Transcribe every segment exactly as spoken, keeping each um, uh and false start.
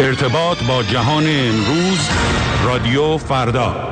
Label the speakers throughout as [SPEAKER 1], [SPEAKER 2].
[SPEAKER 1] ارتباط با جهان امروز، رادیو فردا.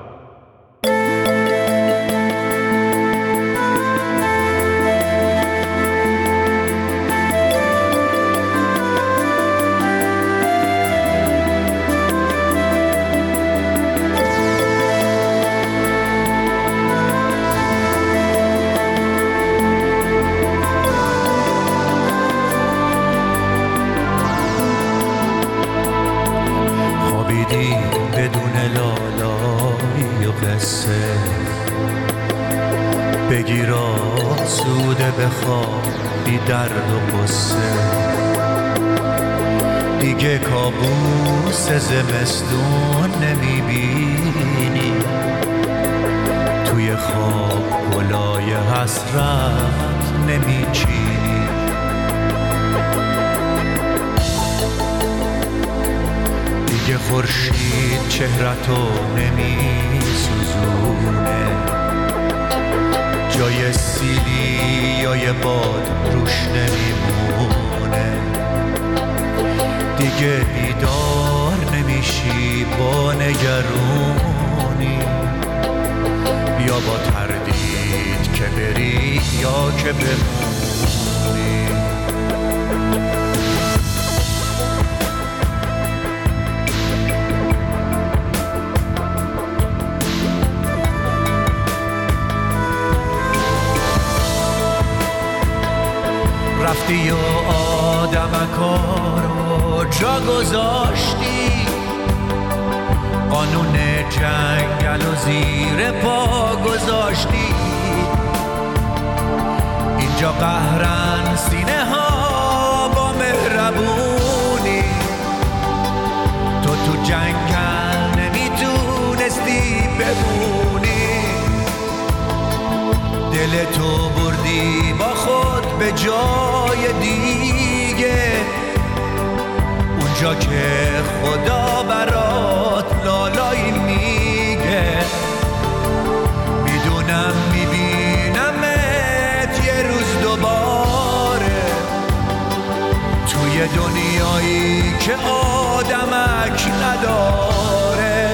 [SPEAKER 2] بگیر آسوده بخواب بی درد و قصه، دیگه کابوس زمستون نمیبینی، توی خواب گلای حسرت نمیچینی. دیگه خورشید چهرتو نمیسوزونه، جای سیلی یا یه باد روش نمیمونه. دیگه بیدار نمیشی با نگرونی، یا با تردید که بری یا که بمونی. رفتی و آدمکا رو جا گذاشتی، قانون جنگل و زیر پا گذاشتی. اینجا قهرن سینه ها با مهربونی، تو تو جنگل نمیتونستی بمونی. دل تو بردی با خود به جای دیگه، اونجا که خدا برات لالایی میگه. میدونم میبینمت یه روز دوباره، توی دنیایی که آدمک نداره.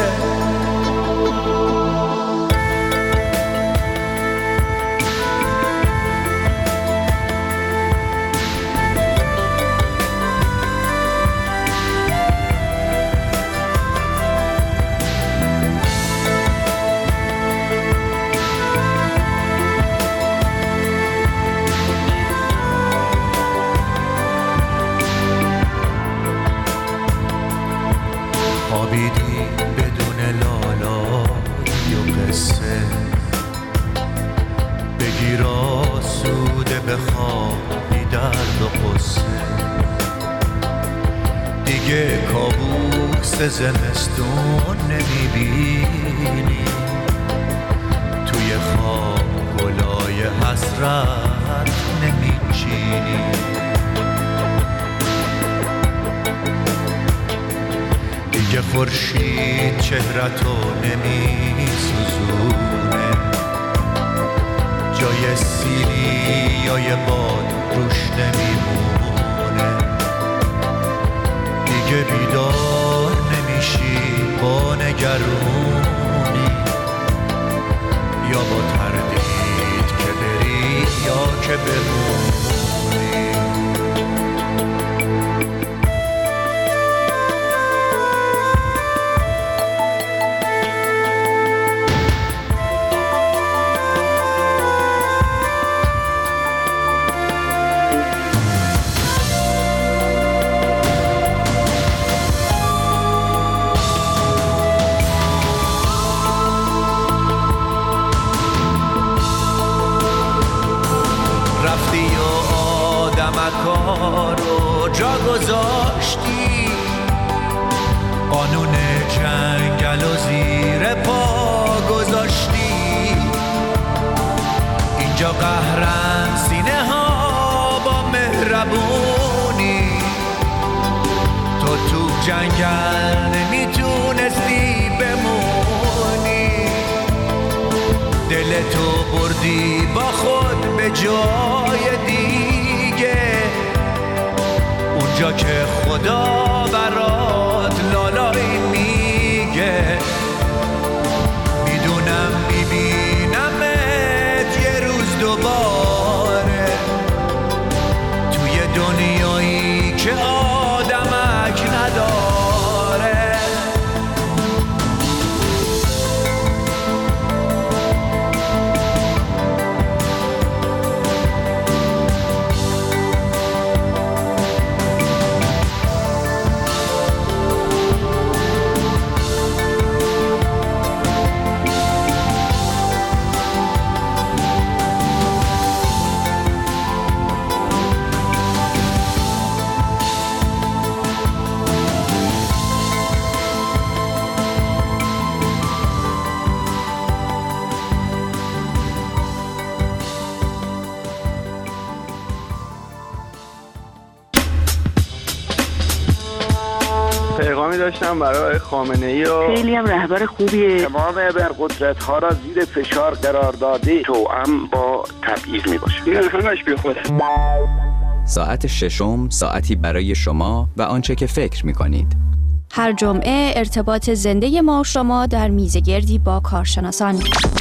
[SPEAKER 2] خوابیدی بدون لالایی و قصه، بگیر آسوده بخواب بی درد و قصه. دیگه کابوس زمستون نمیبینی، توی خواب گلای حسرت نمیچینی. دیگه خورشید چهرتو نمیسوزونه، جای سیلی یا یه باد روش نمیمونه. دیگه بیدار نمیشی با نگرونی، یا با تردید که بری یا که بمونی. رفتی و آدمکا رو جا گذاشتی، قانون جنگل و زیر پا گذاشتی. اینجا قهرن سینه ها با مهربونی، تو تو جنگل نمیتونستی بمونی. دل تو بردی با خود به جای دیگه، اونجا اونجا که خدا برات لالایی میگه. میدونم میبینمت یه روز دوباره توی دنیایی که آدمک نداره.
[SPEAKER 3] پیغامی داشتم برای خامنه‌ای و
[SPEAKER 4] خیلی هم رهبر خوبیه.
[SPEAKER 3] تمام ابرقدرت ها را زیر فشار قرار داده توأم با تبعیض می باشه. این همش بی خوده.
[SPEAKER 5] ساعت ششم ساعتی برای شما و آنچه که فکر می کنید.
[SPEAKER 6] هر جمعه ارتباط زنده ما و شما در میزگردی با کارشناسان.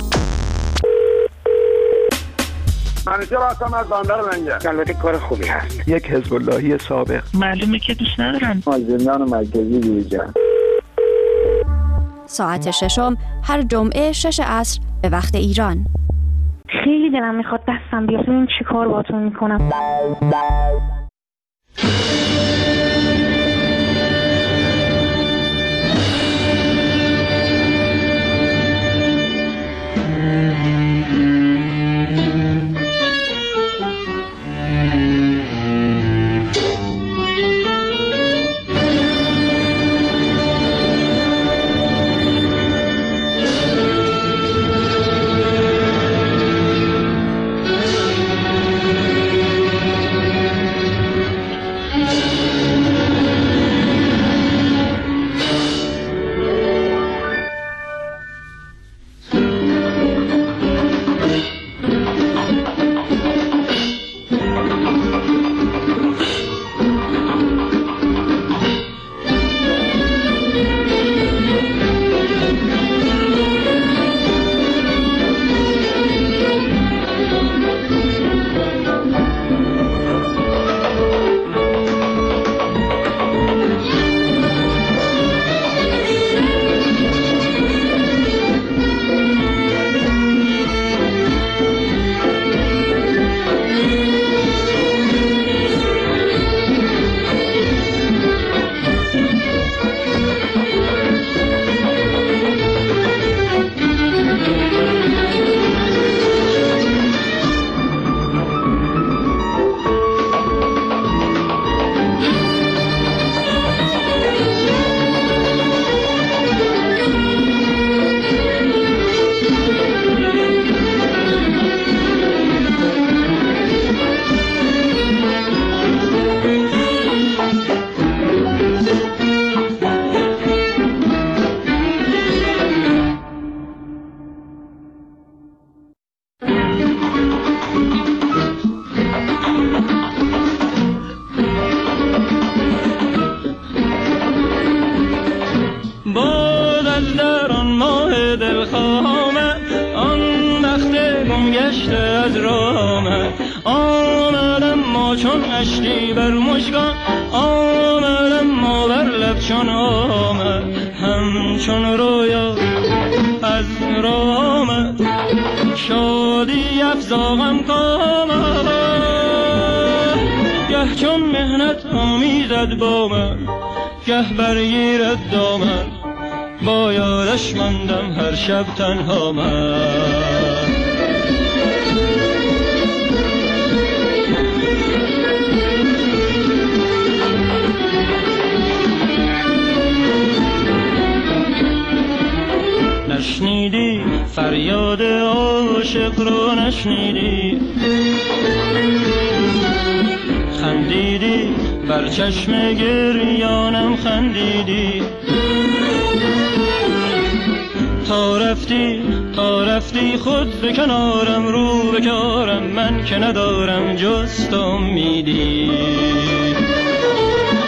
[SPEAKER 3] منیجر هستم از بندر منجر. البته کار خوبی هست. یک حزب اللهی سابق.
[SPEAKER 4] معلومه که دوست ندارن.
[SPEAKER 3] از زندان مرکزی بیرون.
[SPEAKER 6] ساعت ششم هر جمعه شش عصر به وقت ایران.
[SPEAKER 4] خیلی دلم میخواد دستم بیاد ببین چی کار باهاتون میکنم.
[SPEAKER 7] اشکی بر مشکان آمدم ما بر لب چون آمد همچون رویا از رو آمد شادی افزاغم کامد گه چون مهنت آمیزد با من گه برگیرد دامن با یادش ماندم هر شب تنها من نشنیدی فریاد عاشق رو نشنیدی خندیدی بر چشم گریانم خندیدی تا رفتی تا رفتی خود به کنارم رو به کارم من که ندارم جز تو امیدی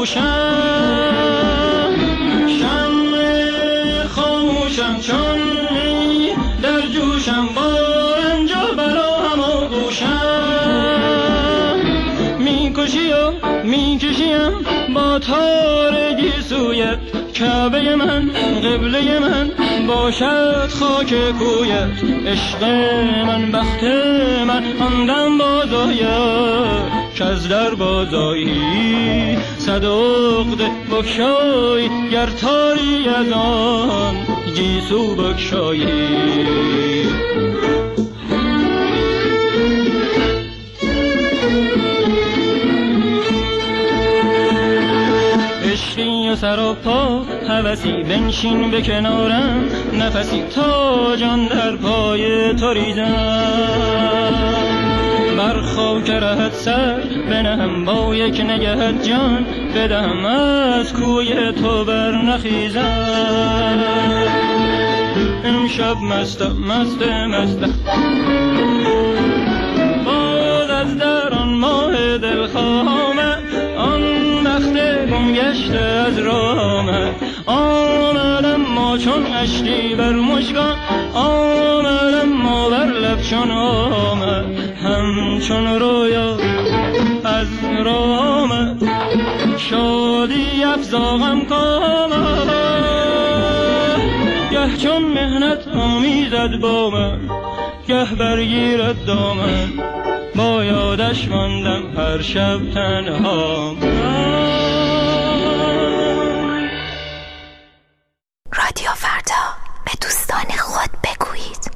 [SPEAKER 7] گوشم، شمع خاموشم چون در جوشم، با رنجا بلا هم آغوشم. میکشی و میکشیم با تارگی سویت، کعبه من قبله من باشد خاک کویت. عشق من بخت من آندم بازاید، که از در بازایی صد عقده بکشایی، گر تاری از آن گیسو بکشایی. عشقی و سر و پا هوسی، بنشین به کنارم نفسی، تا جان در پای تو ریزم. بر خاک رهت سر بنهم، با یک نگهت جان بدهم، از کوی تو بر نخیزم. امشب مستم مست مستم، باز از در آن ماه دلخواه، آن بخت گم گشته از راه آمد. آمدم ما چون اشکی بر مژگان، آمدم ما بر لب چون آمد. همچون رویا از راه آمد، شادی افزا غم کامد. گه چون مهنت آمیزد با من، گه برگیرد دامن، با یادش ماندم هر شب تنها.
[SPEAKER 8] رادیو فردا، به دوستان خود بگویید.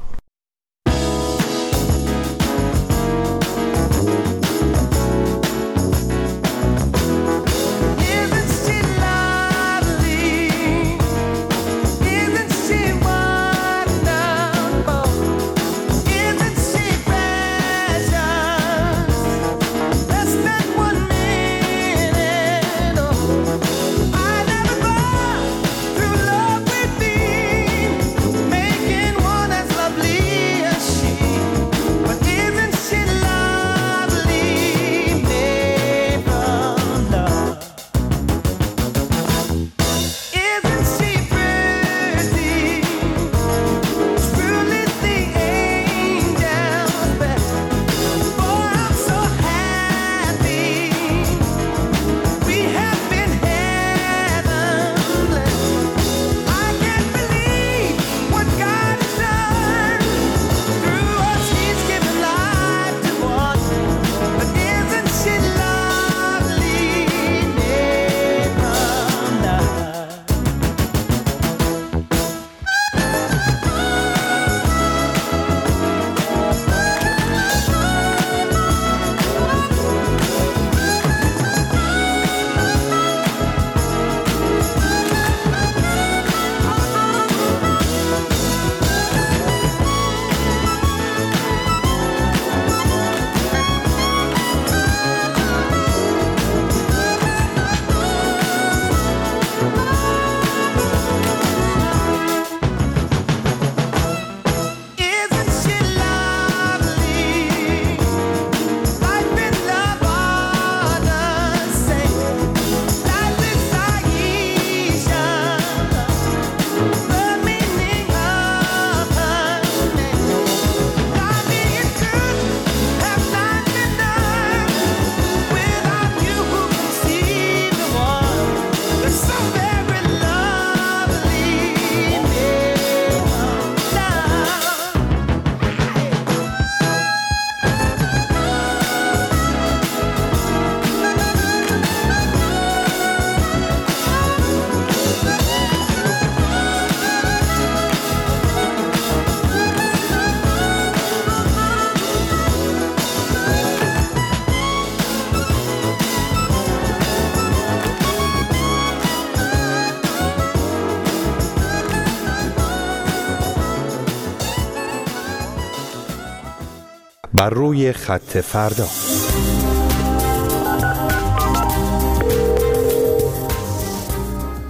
[SPEAKER 9] بر روی خط فردا.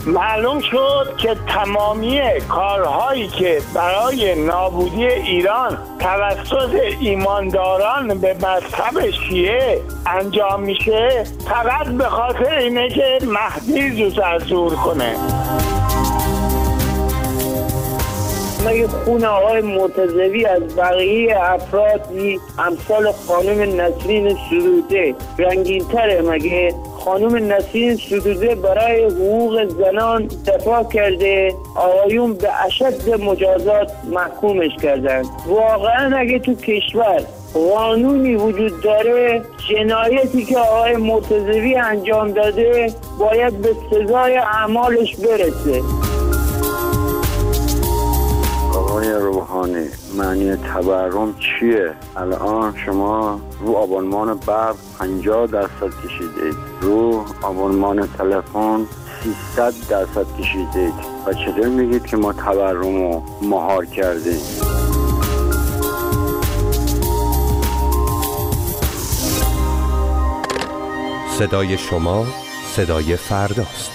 [SPEAKER 3] معلوم شد که تمامی کارهایی که برای نابودی ایران توسط ایمانداران به مذهب شیعه انجام میشه فقط به خاطر اینه که مهدی زود از دور کنه.
[SPEAKER 10] مگه خون آقای مرتضوی از بقیه افرادی امثال خانم نسرین سدوده رنگین‌تره؟ مگه خانم نسرین سدوده برای حقوق زنان دفاع کرده، آقایون به اشد مجازات محکومش کردن. واقعا اگه تو کشور قانونی وجود داره، جنایتی که آقای مرتضوی انجام داده باید به سزای اعمالش برسه.
[SPEAKER 3] آقای روحانی، معنی تورم چیه؟ الان شما رو آبونمان برق پنجاه درصد کشیدید، رو آبونمان تلفن سیصد درصد کشیدید و چطور میگید که ما تورم رو مهار کردیم؟
[SPEAKER 9] صدای شما صدای فرداست.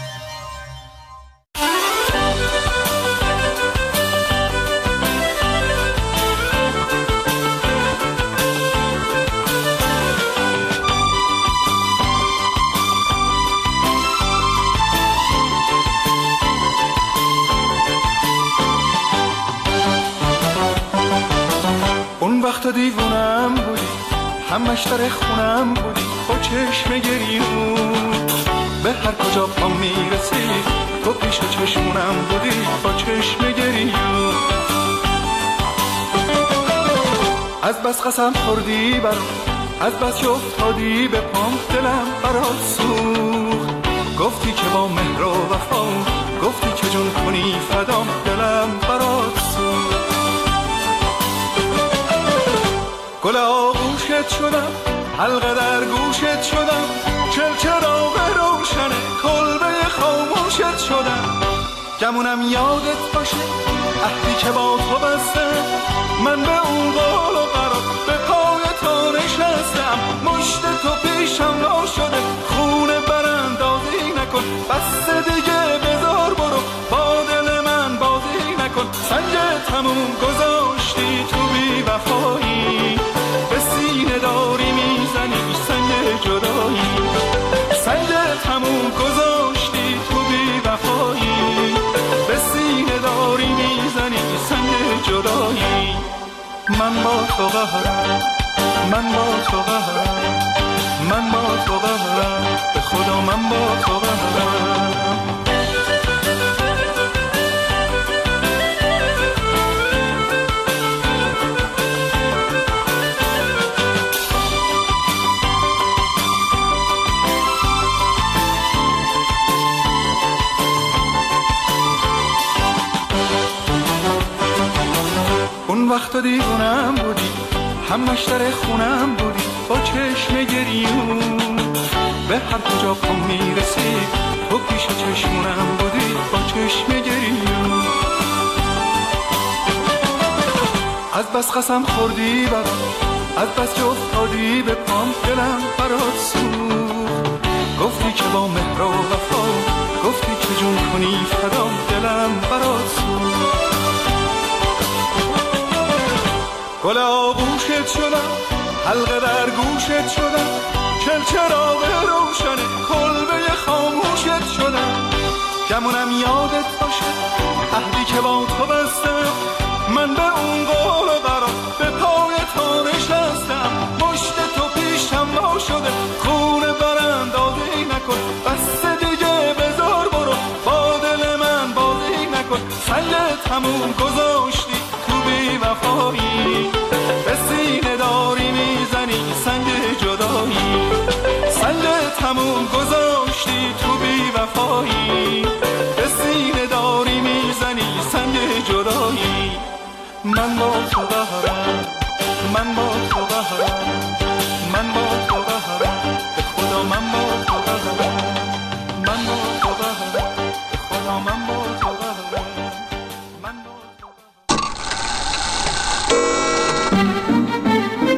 [SPEAKER 11] وقتا دیوونم بودی، همش در خونم بودی، با چشم گریون به هر کجا پام میرسی تو پیش چشمونم بودی، با چشم گریون. از بس قسم خوردی برام، از بس که افتادی به پام، دلم برات سوخت. گفتی که با مهر و وفا، گفتی که جون کنی فدام، دلم برات سوخت. گل آغوشت شدم، حلقه در گوشت شدم، چرچراغ روشنه کلبه خاموشت شدم. گمونم یادت باشه عهدی که با تو بستم، من به اون قول و قرار به پای تو نشستم. مشت تو پیشم لا شده، خونه براندازی نکن، بس دیگه بذار برو، با دل من بازی نکن. سنگ تموم گذاشتی تو بی وفایی، به سینه داری میزنی سنگ جدایی. سنگ تموم گذاشتی تو بی وفایی، به سینه داری میزنی سنگ جدایی. من با تو قهرم، من با تو قهرم، من با تو قهرم، به خدا من با تو قهرم. اون وقتا دیوونم بودی، همش در خونم بودی، با چشم گریون به هر کجا پام میرسی تو پیش چشمونم بودی، با چشم گریون. از بس قسم خوردی برام، از بس که افتادی به پام، دلم برات سوخت. گفتی که با مهر و وفا، گفتی که جون کنی فدام، دلم برات سوخت. گل آغوشت شدم، حلقه در گوشت شدم، چرچراغ روشنه کلبه خاموشت شدم. گمونم یادت باشه عهدی که با تو بستم، من به اون قول و قرار به پای تو نشستم. مشت تو پیشم لا شده، خونه براندازی نکن، بس دیگه بذار برو، با دل من بازی نکن. سنگ تموم گذاشتی تو بی وفایی، به سینه داری میزنی سنگ جدایی. سنگ تموم گذاشتی تو بی وفایی، به سینه داری میزنی سنگ جدایی. من با تو قهرم، من با تو قهرم، من با تو قهرم، به خدا من با تو قهرم، من با تو قهرم، به خدا من با تو قهرم، من با تو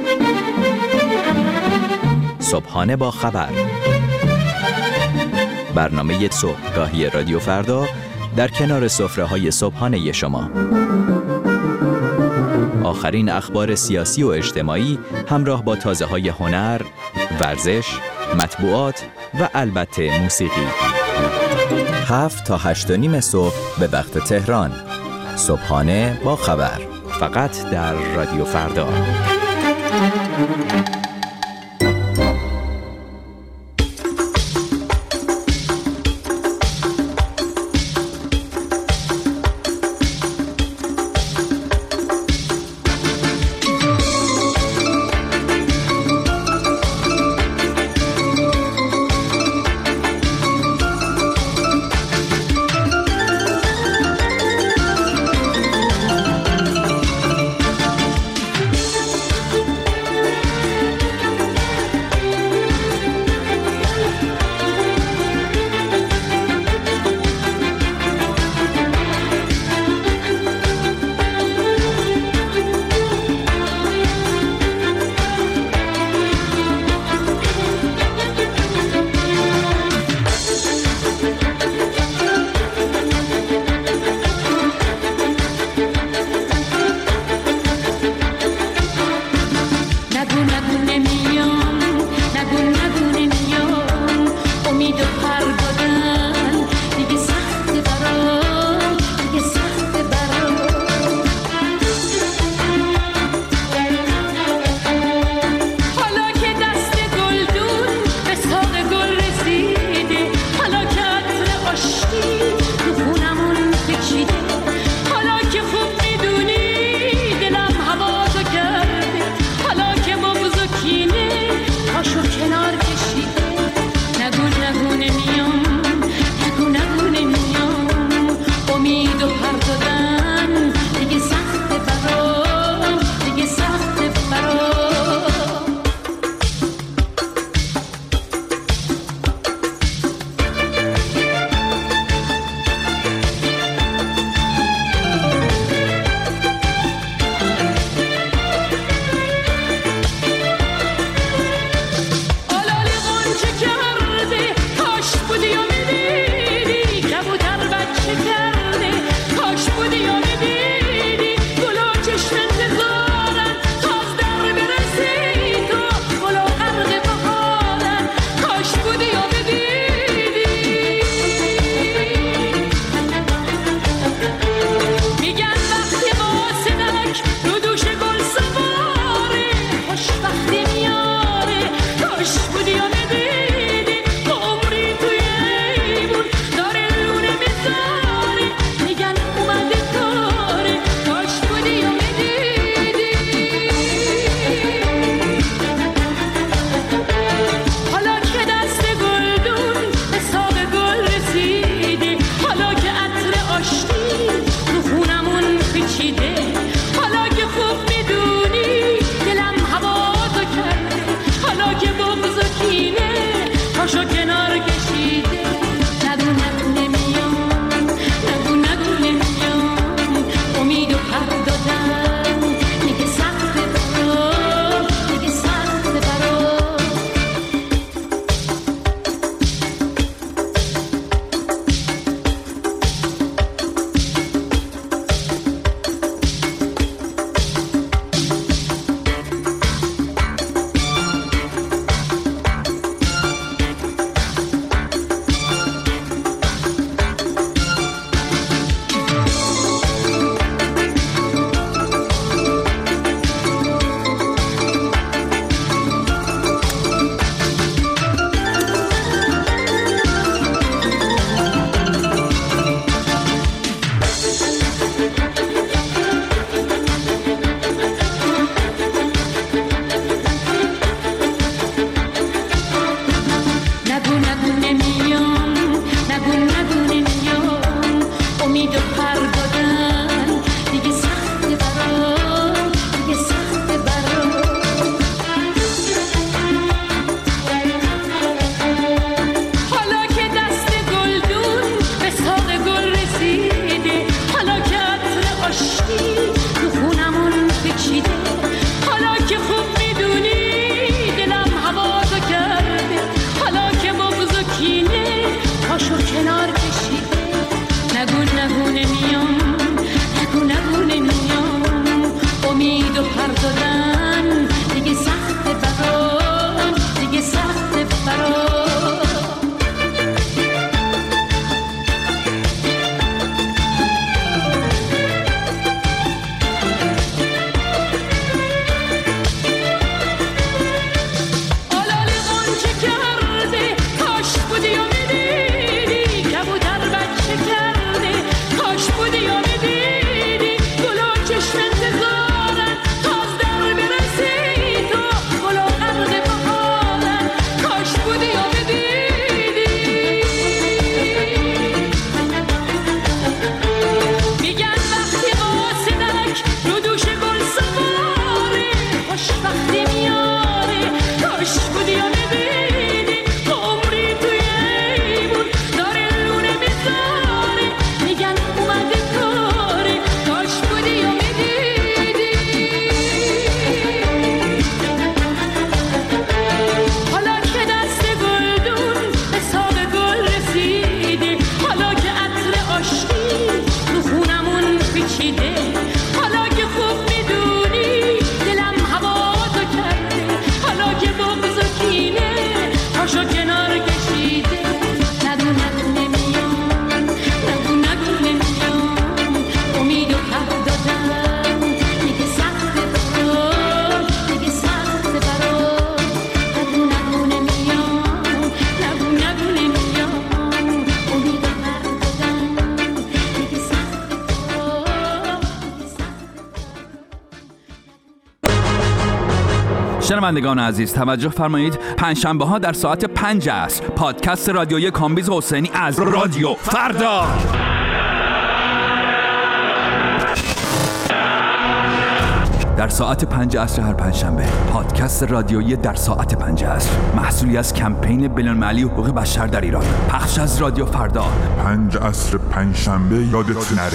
[SPEAKER 5] قهرم. صبحانه با خبر. برنامه صبحگاهی رادیو فردا در کنار سفره‌های صبحانه شما. آخرین اخبار سیاسی و اجتماعی همراه با تازه‌های هنر، ورزش، مطبوعات و البته موسیقی. هفت تا هشت و نیم صبح به وقت تهران. صبحانه با خبر. فقط در رادیو فردا.
[SPEAKER 12] شنوندگان عزیز توجه فرمایید، پنجشنبه ها در ساعت پنج عصر پادکست رادیویی کامبیز حسینی از رادیو فردا. در ساعت پنج عصر هر پنجشنبه پادکست رادیویی در ساعت پنج عصر، محصولی از کمپین بین‌المللی حقوق بشر در ایران، پخش از رادیو فردا.
[SPEAKER 13] پنج عصر پنجشنبه یادت نره.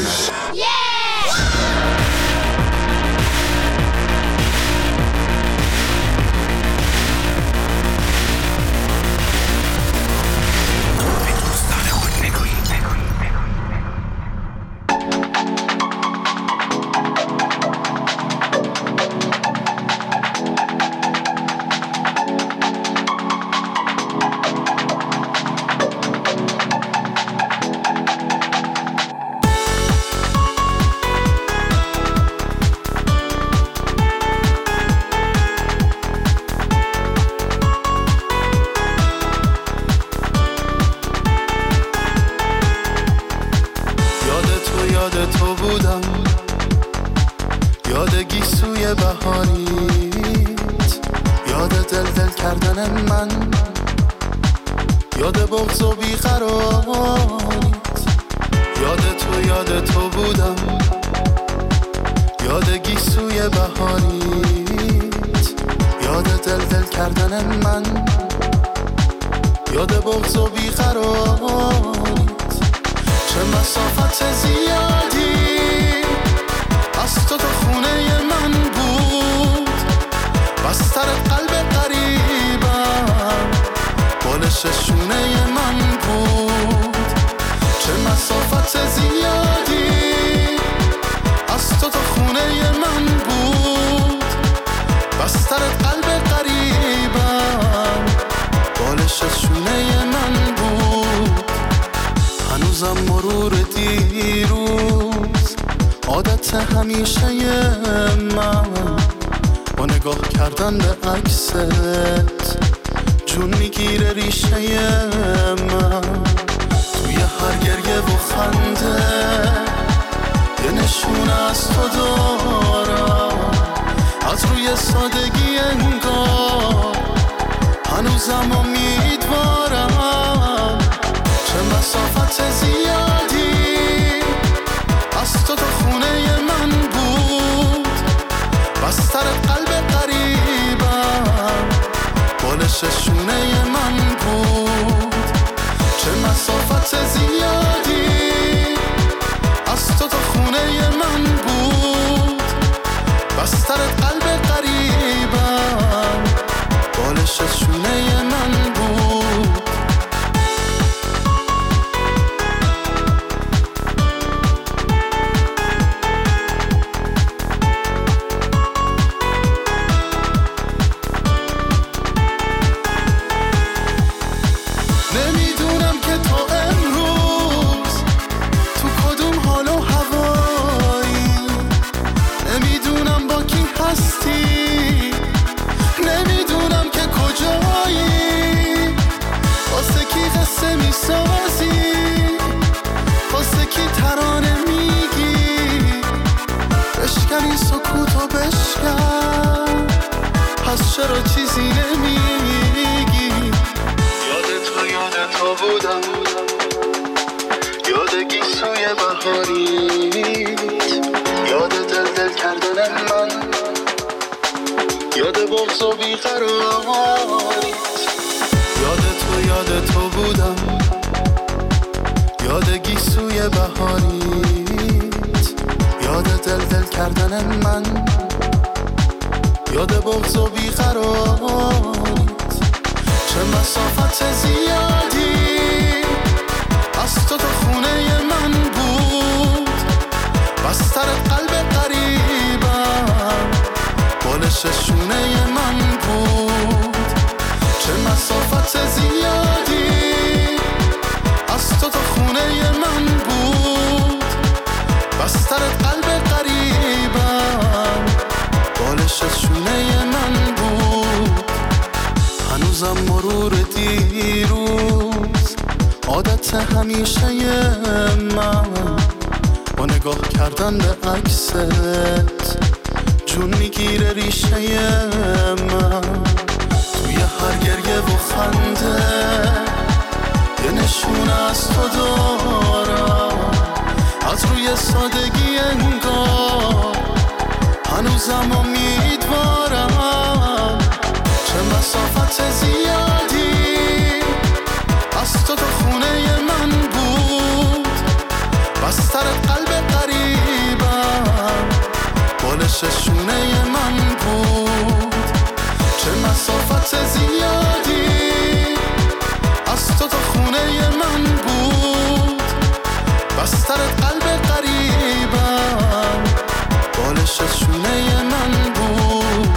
[SPEAKER 11] جون میگیره ریشه من توی هر گریه و خنده یه نشونه از تو دارم از روی سادگی انگار هنوزم امیدوارم چه مسافت زیادی از تو تا خونه من بود بستر قلب قریبم بالش شونه من بود چه مسافت زیادی از تو تا خونه من بود بستر قلب قریبم بالش شونه من بود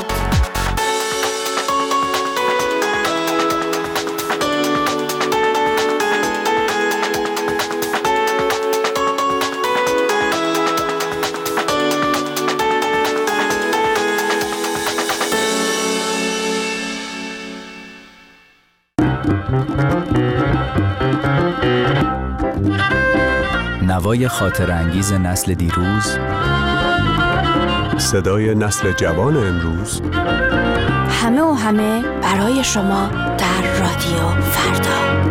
[SPEAKER 5] نوای خاطر انگیز نسل دیروز،
[SPEAKER 9] صدای نسل جوان امروز،
[SPEAKER 6] همه و همه برای شما در رادیو فردا.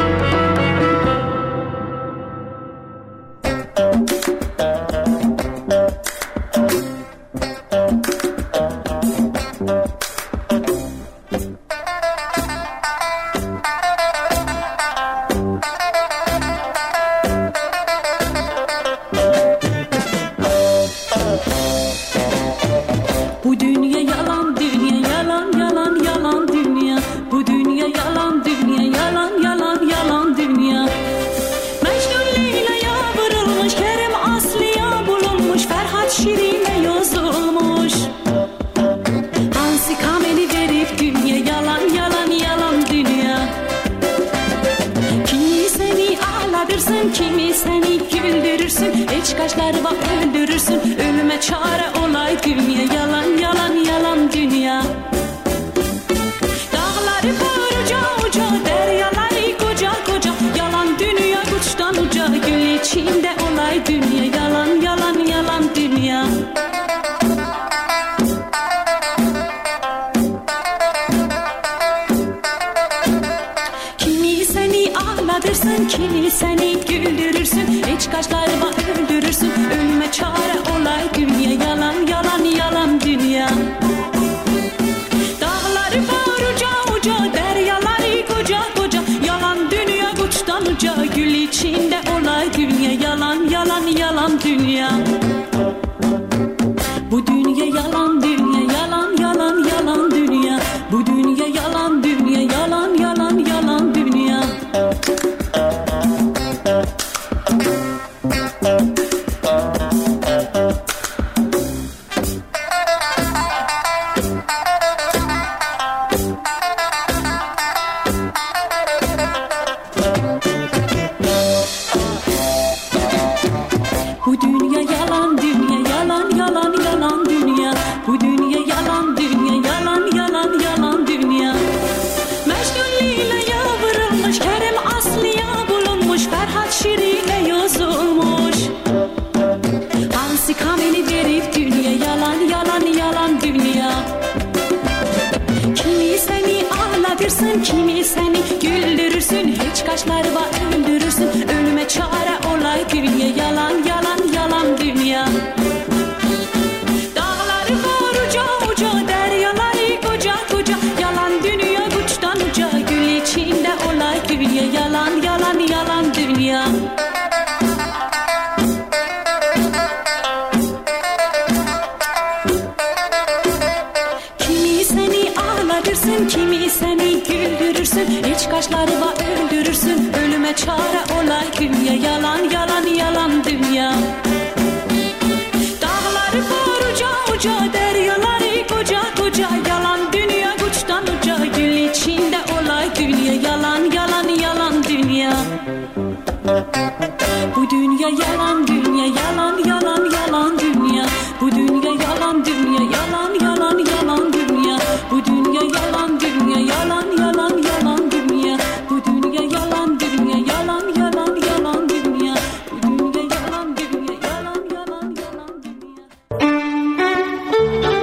[SPEAKER 14] Bu dünya yalan, dünya yalan, yalan, yalan dünya. Bu dünya yalan, dünya yalan, yalan, yalan dünya. Bu dünya yalan, dünya yalan, yalan, yalan dünya. Bu dünya yalan, dünya yalan, yalan, yalan dünya. Bu dünya yalan, dünya yalan, yalan, yalan dünya.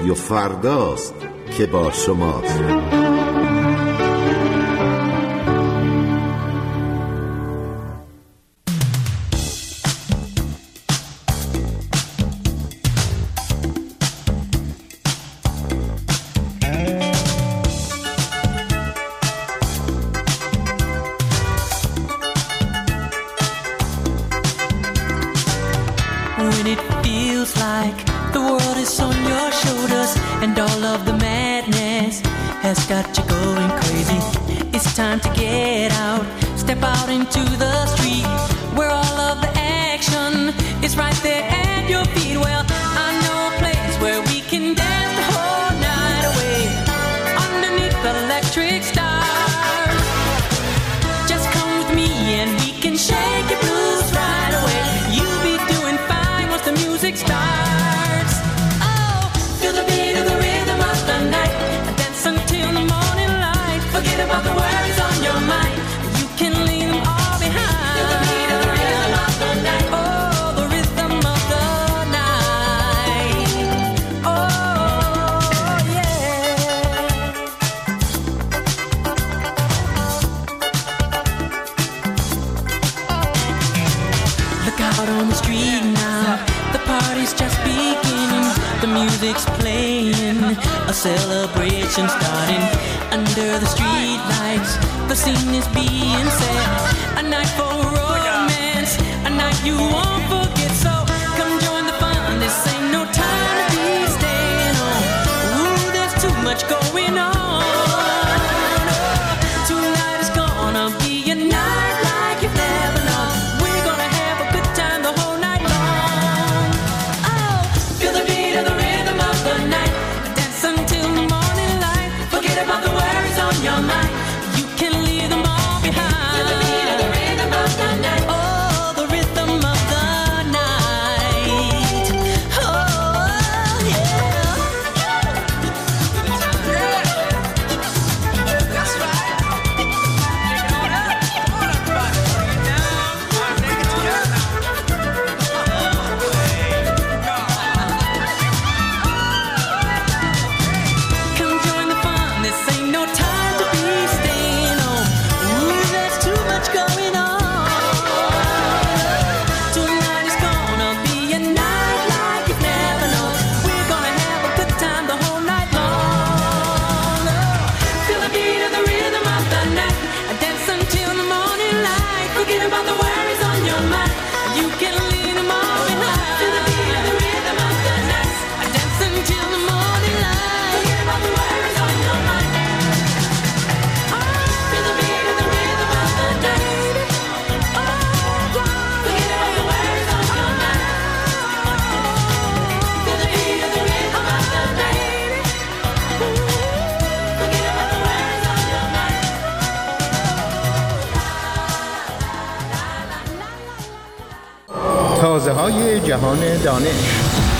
[SPEAKER 15] رادیو فرداست که با شماست.
[SPEAKER 16] When it feels like the world is on your shoulders and all of the madness has got you going crazy, it's time to get out, step out into the street where all of the action is right there at your feet. Well, I know a place where we can dance the whole night away underneath the electric stars. Just come with me and we can shake your blues right away. You'll be doing fine once the music starts. Oh, feel the beat of the rhythm of the night, dance until the morning light. Forget about the worries on your mind, you can leave them all behind. Feel the beat of the rhythm of the night. Oh, the rhythm of the night. Oh, yeah. Look out on the street now, the party's just beginning. The music's playing, a celebration starting. Under the street lights, the scene is being set. A night for romance, a night you won't forget. So come join the fun, this ain't no time to be staying on. Ooh, there's too much going on. Oh, tonight is gonna be a night like you've never known. We're gonna have a good time the whole night long. Oh, feel the beat of the rhythm of the night, dance until the morning light. Forget about the worries on your mind, you can leave them all behind. Feel the beat of the rhythm of the night. Oh, the rhythm of the night. Oh, yeah. That's right. Come join the fun, this ain't no time to be staying home. Ooh, there's too much going on. Tonight is gonna be a night like you've never known. We're gonna have a good time the whole night long. Oh, feel the beat of the rhythm of the night, dance until the morning light. Forget about the worries on your mind, you can leave them all behind. Feel the beat of the rhythm of the night, dance until the morning light. Forget about the worries on your mind. Oh, feel the beat of the rhythm of the night. Oh, forget about the worries on your mind. Feel the beat of the rhythm of the night. Forget about the worries on your mind.
[SPEAKER 17] تازه های جهان دانش.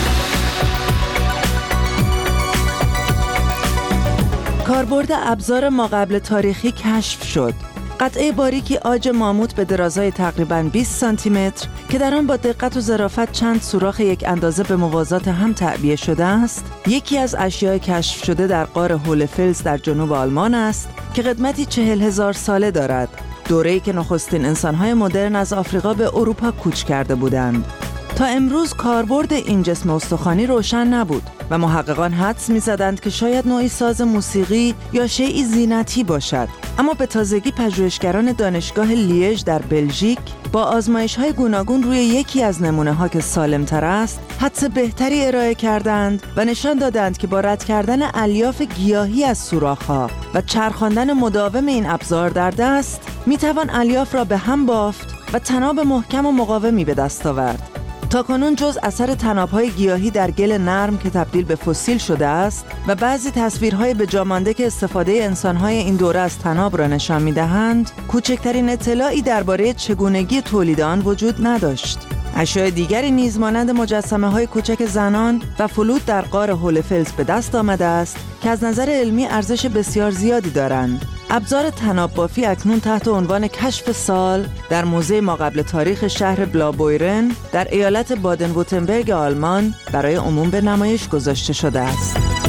[SPEAKER 18] کاربرد ابزار ماقبل تاریخی کشف شد. قطعه باریکی عاج ماموت به درازای تقریباً بیست سانتی متر که در آن با دقت و ظرافت چند سوراخ یک اندازه به موازات هم تعبیه شده است، یکی از اشیاء کشف شده در غار هولفلز در جنوب آلمان است که قدمتی چهل هزار ساله دارد. دوره‌ای که نخستین انسان‌های مدرن از آفریقا به اروپا کوچ کرده بودند. تا امروز کاربرد این جسم استخوانی روشن نبود و محققان حدس می‌زدند که شاید نوعی ساز موسیقی یا شیئی زینتی باشد. اما به تازگی پژوهشگران دانشگاه لیژ در بلژیک با آزمایش‌های گوناگون روی یکی از نمونه‌ها که سالم‌تر است، حدس بهتری ارائه کردند و نشان دادند که با رد کردن الیاف گیاهی از سوراخ‌ها و چرخاندن مداوم این ابزار در دست، می‌توان الیاف را به هم بافت و طناب محکم و مقاومی به دست آورد. تاکنون جز اثر طناب‌های گیاهی در گل نرم که تبدیل به فسیل شده است و بعضی تصویرهای به جا مانده که استفاده انسان‌های این دوره از طناب را نشان می‌دهند، کوچکترین اطلاعی درباره چگونگی تولید آن وجود نداشت. اشیاء دیگری نیز مانند مجسمه‌های کوچک زنان و فلوت در غار هولفلز به دست آمده است که از نظر علمی ارزش بسیار زیادی دارند. ابزار طناب بافی اکنون تحت عنوان کشف سال در موزه ماقبل تاریخ شهر بلابویرن در ایالت بادن وورتمبرگ آلمان برای عموم به نمایش گذاشته شده است.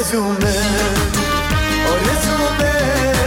[SPEAKER 19] آرزومه آرزومه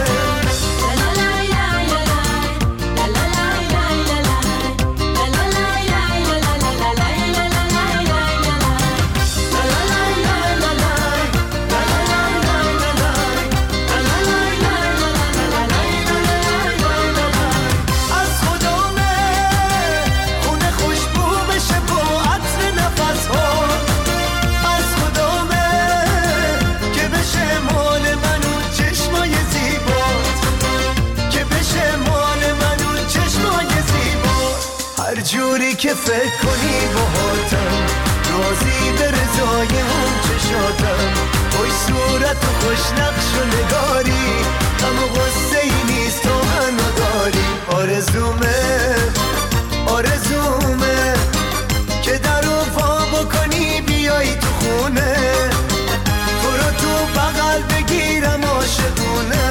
[SPEAKER 19] جوری که فکر کنی باهاتم راضی به رضای اون چشاتم خوش صورت و خوش نقش و نگاری اما غصه ای نیست تو منو داری آرزومه آرزومه که در رو پا بکنی بیایی تو خونه تو رو تو بغل بگیرم عاشقونه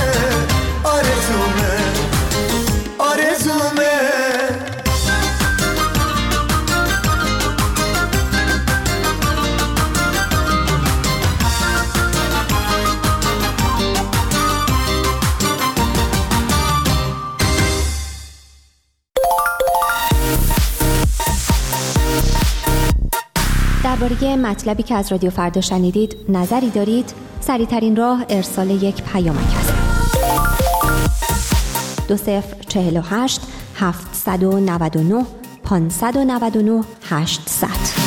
[SPEAKER 19] آرزومه آرزومه
[SPEAKER 20] درباره مطلبی که از رادیو فردا شنیدید نظری دارید؟ سریع‌ترین راه ارسال یک پیامک است. دو صفر چهل و هشت هفتصد و نود و نه پانصد و نود و نه هشتصد.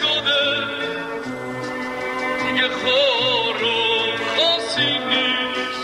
[SPEAKER 11] شده دیگه خور و خاصی نیست.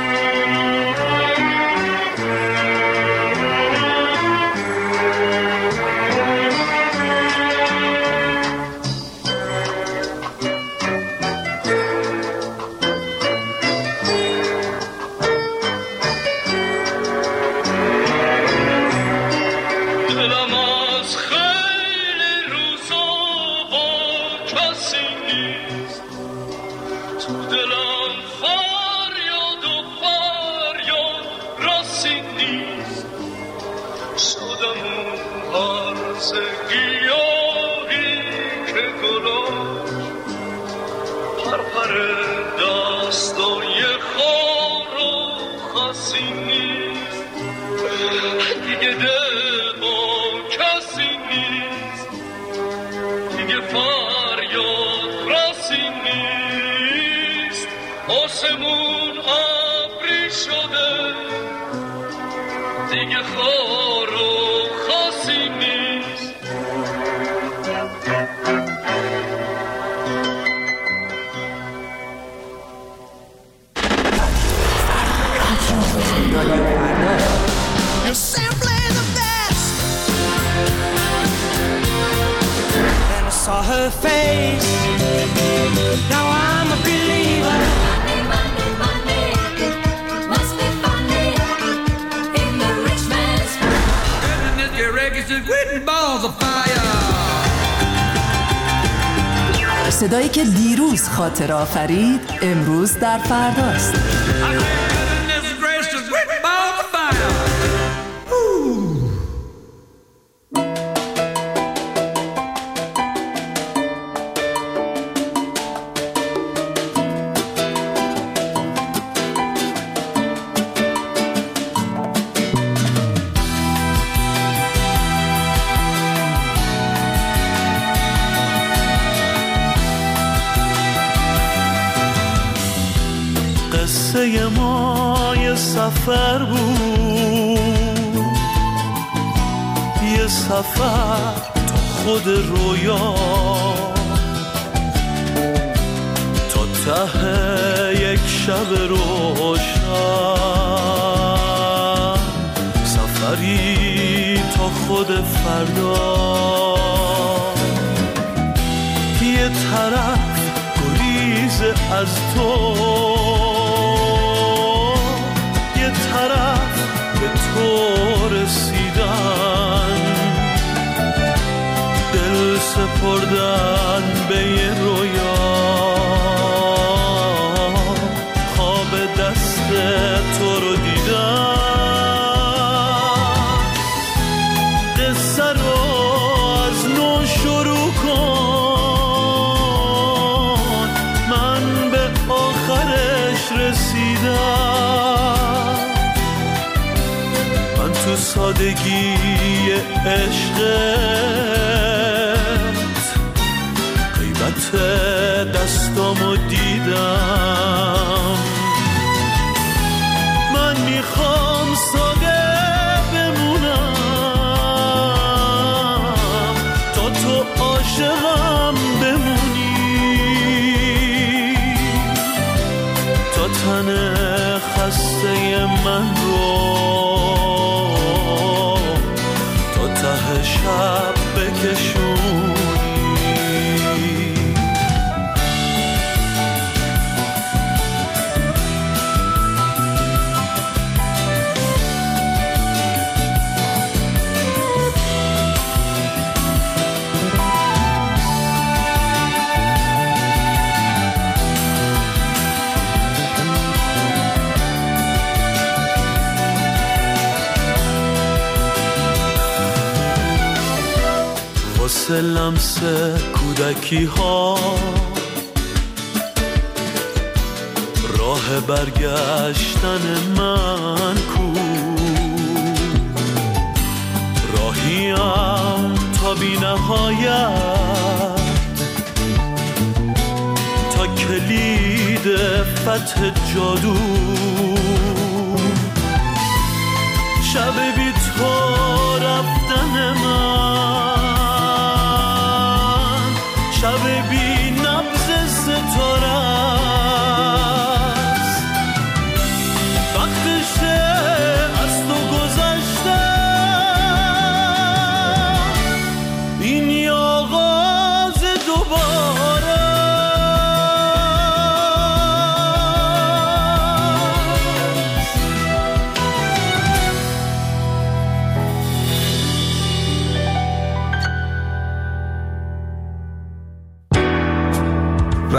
[SPEAKER 11] آسمون ابری شده دیگه خار و خاصی نیست.
[SPEAKER 19] You're simply the best. Then I saw her face. Now I'm a believer.
[SPEAKER 18] صدایی که دیروز خاطر آفرید امروز در فرداست.
[SPEAKER 11] قصه ما یه سفر بود، یه سفر تا خود رویا، تا ته یک شب روشن، سفری تا خود فردا. یه طرف گریز از تو، طرف به تو رسیدن، دل سپردن به یه رویا، خواب دست تو رو دیدن. قصه رو از نو شروع کن، من به آخرش رسیدم. تو سادگی عشقت غیبت دستامو دیدم. من میخوام ساده بمونم تا تو عاشقم بمونی، تا تن خسته من رو ته شب بکشونی. واسه لمس کودکی ها راه برگشتن من کو، راهیم تا بی نهایت، تا کلید فتح جادو. شب بی تو رفتن من،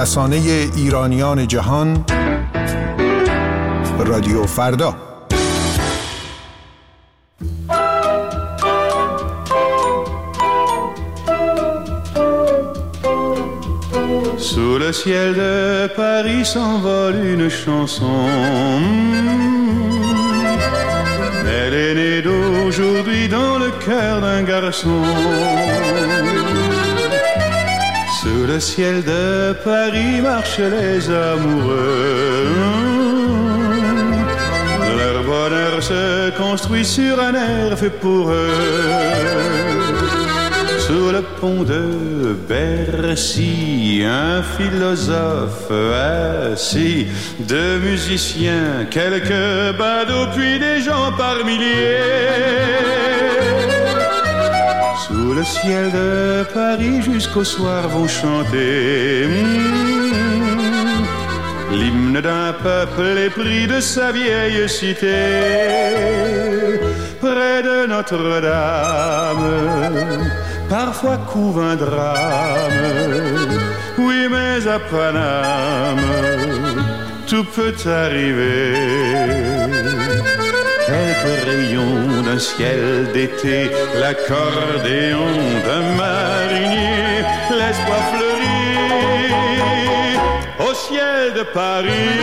[SPEAKER 9] رسانه ایرانیان جهان رادیو فردا.
[SPEAKER 11] Sous le ciel de Paris s'envole une chanson. Elle est née d'aujourd'hui dans le cœur d'un garçon. Sous le ciel de Paris marchent les amoureux. Leur bonheur se construit sur un air fait pour eux. Sous le pont de Bercy, un philosophe assis, deux musiciens, quelques badauds, puis des gens par milliers. Sous le ciel de Paris, jusqu'au soir vont chanter mmh, l'hymne d'un peuple épris de sa vieille cité. Près de Notre-Dame, parfois couve un drame, oui mais à Paname, tout peut arriver. Quelques rayons d'un ciel d'été, l'accordéon d'un marinier, l'espoir fleurit au ciel de Paris.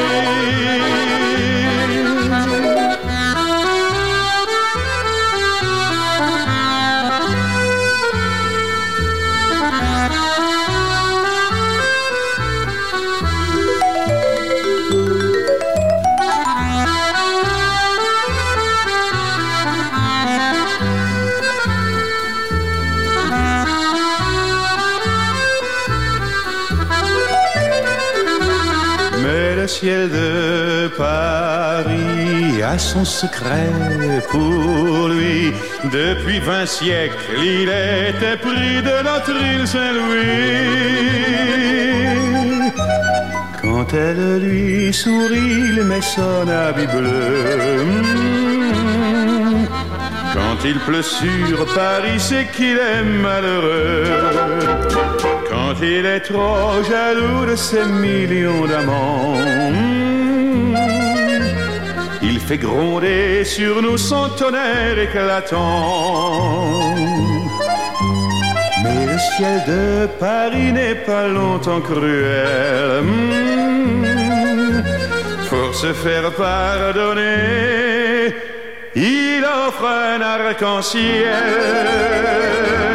[SPEAKER 11] Le ciel de Paris a son secret pour lui. Depuis vingt siècles, il était pris de notre île Saint-Louis. Quand elle lui sourit, il met son habit bleu. Quand il pleut sur Paris, c'est qu'il est malheureux. Quand il est trop jaloux de ses millions d'amants, il fait gronder sur nous son tonnerre éclatant. Mais le ciel de Paris n'est pas longtemps cruel. Pour se faire pardonner, il offre un arc-en-ciel.